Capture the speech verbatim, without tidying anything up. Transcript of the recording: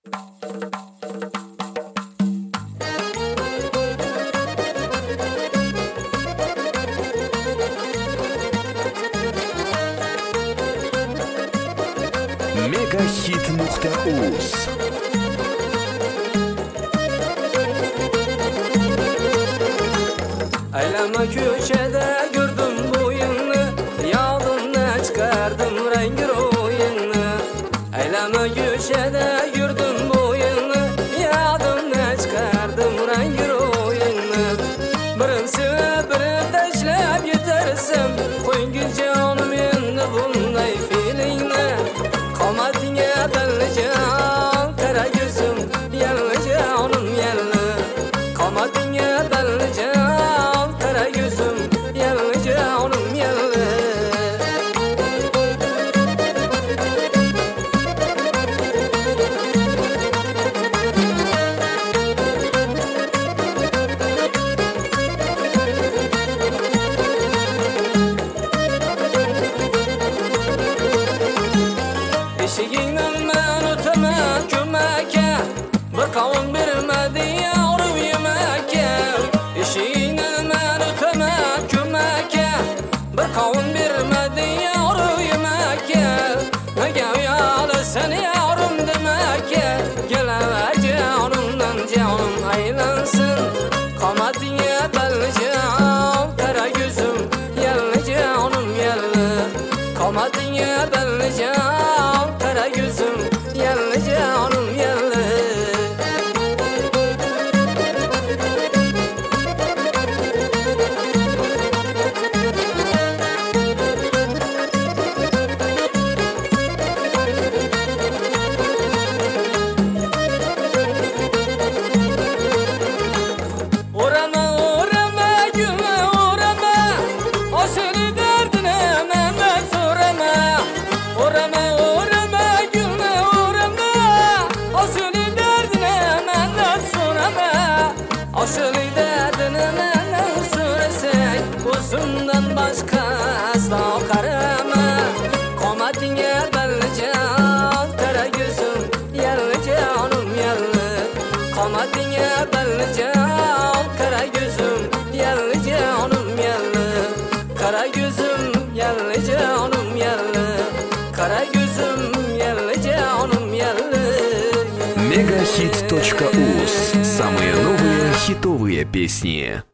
Megahit nuqta uz. Aylama köşede gördüm boyunlu, yadımdan çıkardım rengi royunlu. Aylama köşede gördüm boyunlu, yadımdan çıkardım rengi royunlu. Birin sevip birin teşlep yetersem, koyun canım endi bunday feelingni. Qomatingga dalacağım, kara gözüm, yallı canım yallı. Qomatingga dalacağım, kara gözüm, yallı canım yallı. Eşigingdan men o'taman ko'makka, bir qavun bermadi yavrum yemakka. Eshigingdan men o'taman ko'makka, bir qavun bermadi yavrum yemakka. Nega uyalasan yavrum demakka, kelava jonimdan jonim aylansin. Qomatingga dalacağım, kara gözüm, yallı canım yallı. Qomatingga dalacağım, kara gözüm, yallı canım yallı. Orama orama gülme orama, o seni derdine menden sorama. Orama orama gülme orama, o seni derdine menden sorama. O seni derdine menden sorasek, uzundan başka asla karama. Qomatingga dalacağım, kara gözüm, yallı canım yallı. Qomatingga dalacağım, kara gözüm, yallı canım yallı. Kara gözüm, yallı canım yallı. Kara gözüm, yallı canım yallı. Megahit точка уз. Самые новые хитовые песни.